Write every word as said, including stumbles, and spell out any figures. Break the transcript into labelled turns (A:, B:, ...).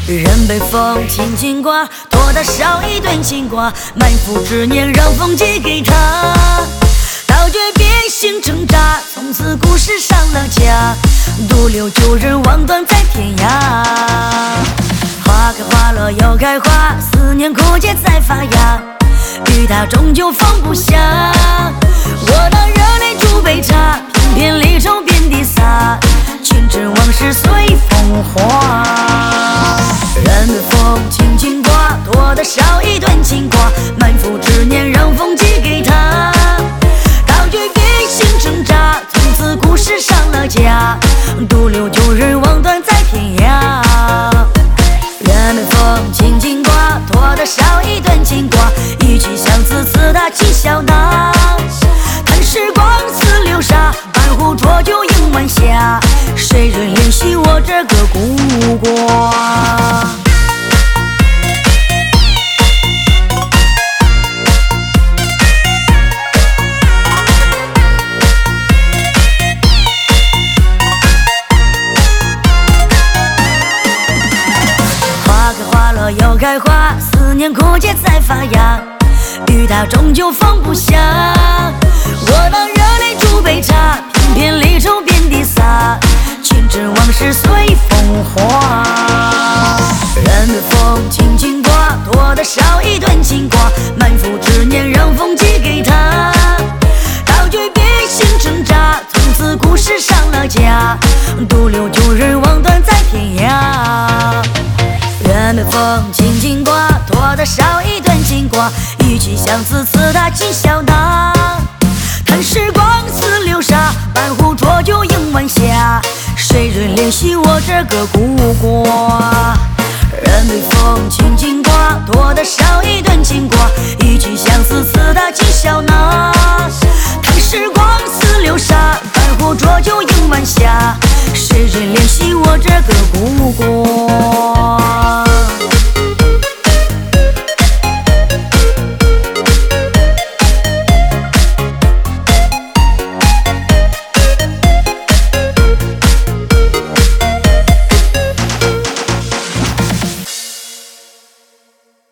A: 人被风轻轻刮，多的少一段牵挂，满腹执念让风寄给他。刀决变形挣扎，从此故事上了架，独留旧人望断在天涯。花开花落又开花，思念枯竭在发芽，与他终究放不下。我的热泪煮杯茶，偏偏离愁遍地洒，全知往事随风化。人被风轻轻刮，多的少一段牵挂，满腹执念让风寄给他。刀决变形挣扎，从此故事上了架，独留旧人望断在天涯。人被风轻轻刮，多的少一段牵挂，一曲相思刺他尽笑纳。看时光似流沙，半壶浊酒饮晚霞，谁人怜惜我这个孤寡。又开花，思念枯竭在发芽，与他终究放不下。我的热泪煮杯茶，偏偏离愁遍地洒，全知往事随风化。人被风轻轻刮，多的少一段牵挂，满腹执念让风寄给他。刀决变形挣扎，从此故事上了架，独留旧人望断在天涯。人被风轻轻刮，多的少一段牵挂，一曲相思刺他尽笑纳。看时光似流沙，半壶浊酒饮晚霞，谁人怜惜我这个孤寡。人被风轻轻刮，多的少一段牵挂，一曲相思刺他尽笑纳。看时光似流沙，半壶浊酒饮晚霞，谁人怜惜我这个孤寡。